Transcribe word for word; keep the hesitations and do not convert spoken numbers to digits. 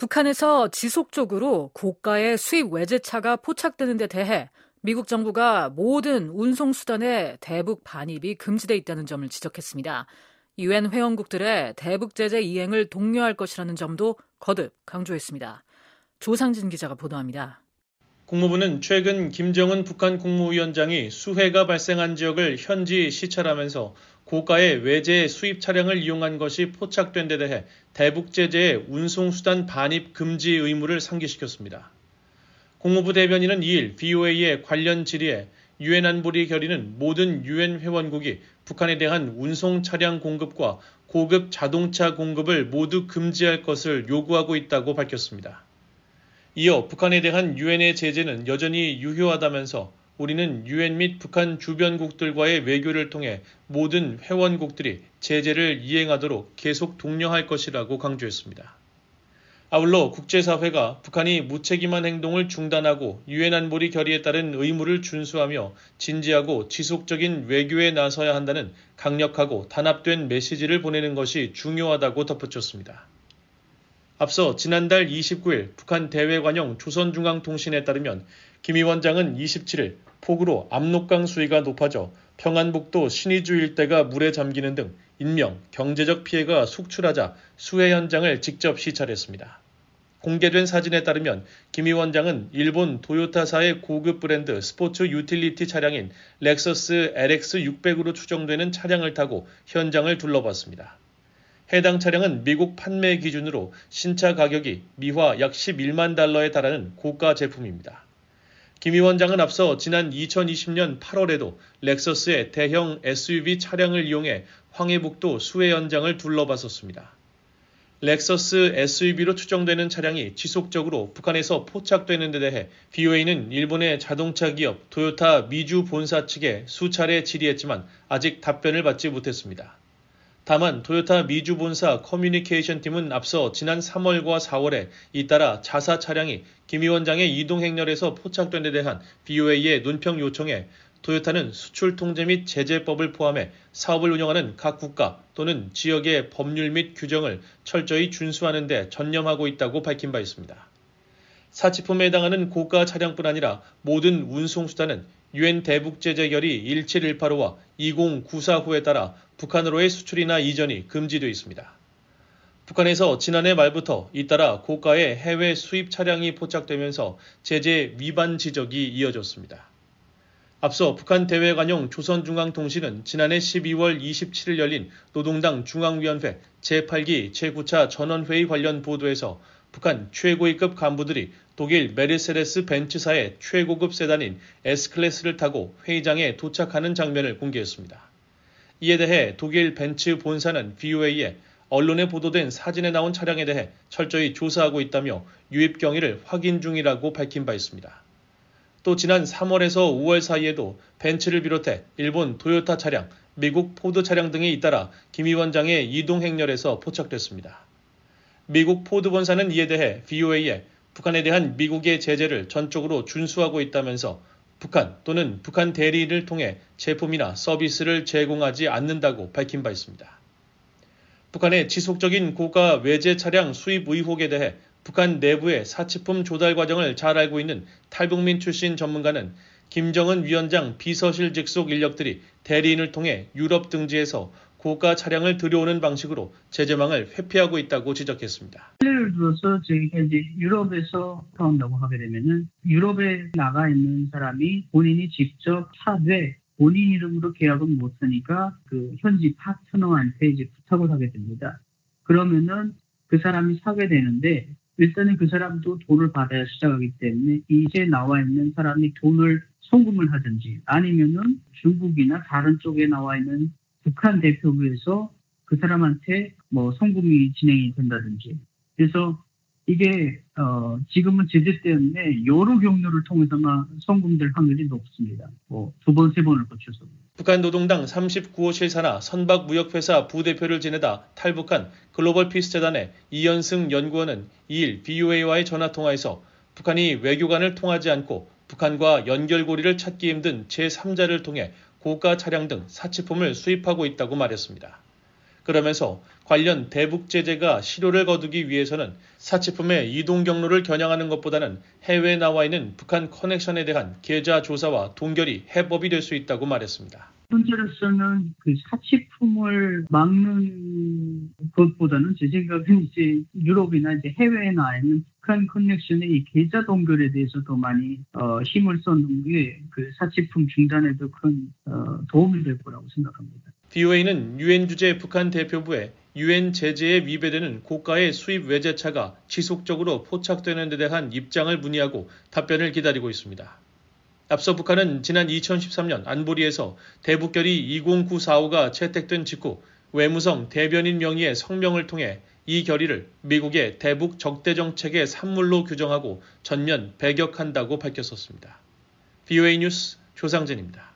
북한에서 지속적으로 고가의 수입 외제차가 포착되는 데 대해 미국 정부가 모든 운송수단의 대북 반입이 금지돼 있다는 점을 지적했습니다. 유엔 회원국들의 대북 제재 이행을 독려할 것이라는 점도 거듭 강조했습니다. 조상진 기자가 보도합니다. 국무부는 최근 김정은 북한 국무위원장이 수해가 발생한 지역을 현지 시찰하면서 고가의 외제 수입 차량을 이용한 것이 포착된 데 대해 대북 제재의 운송수단 반입 금지 의무를 상기시켰습니다. 국무부 대변인은 이일 브이오에이의 관련 질의에 유엔 안보리 결의는 모든 유엔 회원국이 북한에 대한 운송 차량 공급과 고급 자동차 공급을 모두 금지할 것을 요구하고 있다고 밝혔습니다. 이어 북한에 대한 유엔의 제재는 여전히 유효하다면서 우리는 유엔 및 북한 주변국들과의 외교를 통해 모든 회원국들이 제재를 이행하도록 계속 독려할 것이라고 강조했습니다. 아울러 국제사회가 북한이 무책임한 행동을 중단하고 유엔 안보리 결의에 따른 의무를 준수하며 진지하고 지속적인 외교에 나서야 한다는 강력하고 단합된 메시지를 보내는 것이 중요하다고 덧붙였습니다. 앞서 지난달 이십구일 북한 대외관용 조선중앙통신에 따르면 김 위원장은 이십칠일 폭우로 압록강 수위가 높아져 평안북도 신의주 일대가 물에 잠기는 등 인명, 경제적 피해가 속출하자 수해 현장을 직접 시찰했습니다. 공개된 사진에 따르면 김 위원장은 일본 도요타사의 고급 브랜드 스포츠 유틸리티 차량인 렉서스 엘엑스 육백으로 추정되는 차량을 타고 현장을 둘러봤습니다. 해당 차량은 미국 판매 기준으로 신차 가격이 미화 약 십일만 달러에 달하는 고가 제품입니다. 김 위원장은 앞서 지난 이천이십년 팔월에도 렉서스의 대형 에스유브이 차량을 이용해 황해북도 수해 현장을 둘러봤었습니다. 렉서스 에스유브이로 추정되는 차량이 지속적으로 북한에서 포착되는 데 대해 브이오에이는 일본의 자동차 기업 토요타 미주 본사 측에 수차례 질의했지만 아직 답변을 받지 못했습니다. 다만 토요타 미주 본사 커뮤니케이션 팀은 앞서 지난 삼월과 사월에 잇따라 자사 차량이 김 위원장의 이동 행렬에서 포착된 데 대한 브이오에이의 논평 요청에 토요타는 수출 통제 및 제재법을 포함해 사업을 운영하는 각 국가 또는 지역의 법률 및 규정을 철저히 준수하는 데 전념하고 있다고 밝힌 바 있습니다. 사치품에 해당하는 고가 차량뿐 아니라 모든 운송수단은 유엔 대북제재 결의 일칠일팔오와 이공구사호에 따라 북한으로의 수출이나 이전이 금지되어 있습니다. 북한에서 지난해 말부터 잇따라 고가의 해외 수입 차량이 포착되면서 제재 위반 지적이 이어졌습니다. 앞서 북한 대외관용 조선중앙통신은 지난해 십이월 이십칠일 열린 노동당 중앙위원회 제팔기 제구차 전원회의 관련 보도에서 북한 최고위급 간부들이 독일 메르세데스 벤츠사의 최고급 세단인 S클래스를 타고 회의장에 도착하는 장면을 공개했습니다. 이에 대해 독일 벤츠 본사는 브이오에이에 언론에 보도된 사진에 나온 차량에 대해 철저히 조사하고 있다며 유입 경위를 확인 중이라고 밝힌 바 있습니다. 또 지난 삼월에서 오월 사이에도 벤츠를 비롯해 일본 도요타 차량, 미국 포드 차량 등에 잇따라 김 위원장의 이동 행렬에서 포착됐습니다. 미국 포드 본사는 이에 대해 브이오에이에 북한에 대한 미국의 제재를 전적으로 준수하고 있다면서 북한 또는 북한 대리인을 통해 제품이나 서비스를 제공하지 않는다고 밝힌 바 있습니다. 북한의 지속적인 고가 외제 차량 수입 의혹에 대해 북한 내부의 사치품 조달 과정을 잘 알고 있는 탈북민 출신 전문가는 김정은 위원장 비서실 직속 인력들이 대리인을 통해 유럽 등지에서 고가 차량을 들여오는 방식으로 제재망을 회피하고 있다고 지적했습니다. 예를 들어서 저희가 이제 유럽에서 사온다고 하게 되면은 유럽에 나가 있는 사람이 본인이 직접 사되 본인 이름으로 계약은 못 하니까 그 현지 파트너한테 이제 부탁을 하게 됩니다. 그러면은 그 사람이 사게 되는데 일단은 그 사람도 돈을 받아야 시작하기 때문에 이제 나와 있는 사람이 돈을 송금을 하든지 아니면은 중국이나 다른 쪽에 나와 있는 북한 대표부에서 그 사람한테 뭐 송금이 진행이 된다든지. 그래서 이게 어 지금은 제재 때문에 여러 경로를 통해서만 송금될 확률이 높습니다. 뭐 두 번, 세 번을 거쳐서. 북한 노동당 삼십구호 실사나 선박무역회사 부대표를 지내다 탈북한 글로벌 피스재단의 이현승 연구원은 이일 브이오에이와의 전화통화에서 북한이 외교관을 통하지 않고 북한과 연결고리를 찾기 힘든 제삼자를 통해 고가 차량 등 사치품을 수입하고 있다고 말했습니다. 그러면서 관련 대북 제재가 실효를 거두기 위해서는 사치품의 이동 경로를 겨냥하는 것보다는 해외에 나와 있는 북한 커넥션에 대한 계좌 조사와 동결이 해법이 될 수 있다고 말했습니다. 현재로서는 그 사치품을 막는 것보다는 제 생각은 이제 유럽이나 이제 해외에 나와 있는 북한 커넥션의 이 계좌 동결에 대해서 더 많이 어, 힘을 쏟는 게 그 사치품 중단에도 큰 어, 도움이 될 거라고 생각합니다. 비오에이는 유엔 주재 북한 대표부에 유엔 제재에 위배되는 고가의 수입 외제차가 지속적으로 포착되는 데 대한 입장을 문의하고 답변을 기다리고 있습니다. 앞서 북한은 지난 이천십삼 년 안보리에서 대북결의 이공구사오가 채택된 직후 외무성 대변인 명의의 성명을 통해 이 결의를 미국의 대북 적대 정책의 산물로 규정하고 전면 배격한다고 밝혔었습니다. 비오에이 뉴스 조상진입니다.